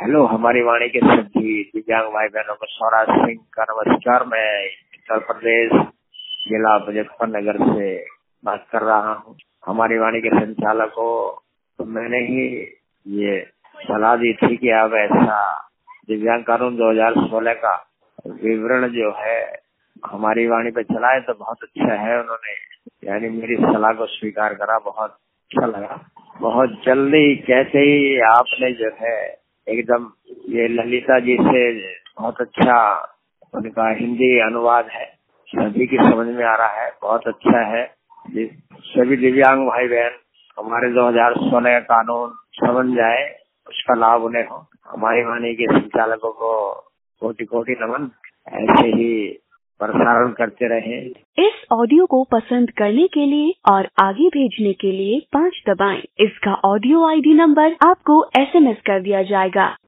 Hello, हमारी वाणी के सभी दिव्यांग भाई बहनों को स्वराज सिंह का नमस्कार। मैं उत्तर प्रदेश जिला मुजफ्फरनगर से बात कर रहा हूँ। हमारी वाणी के संचालक को तो मैंने ही ये सलाह दी थी कि आप ऐसा दिव्यांग कानून 2016 का विवरण जो है हमारी वाणी पे चलाए तो बहुत अच्छा है। उन्होंने यानी मेरी सलाह को स्वीकार करा, बहुत अच्छा लगा। बहुत जल्दी कैसे ही आपने जो है एकदम ये ललिता जी से बहुत अच्छा उनका हिंदी अनुवाद है, सभी की समझ में आ रहा है, बहुत अच्छा है। सभी दिव्यांग भाई बहन हमारे 2016 का कानून समझ जाए, उसका लाभ उन्हें हो। हमारी वाणी के संचालकों को कोटि कोटि नमन, ऐसे ही प्रसारण करते रहे। इस ऑडियो को पसंद करने के लिए और आगे भेजने के लिए 5 दबाएं। इसका ऑडियो ID नंबर आपको SMS कर दिया जाएगा।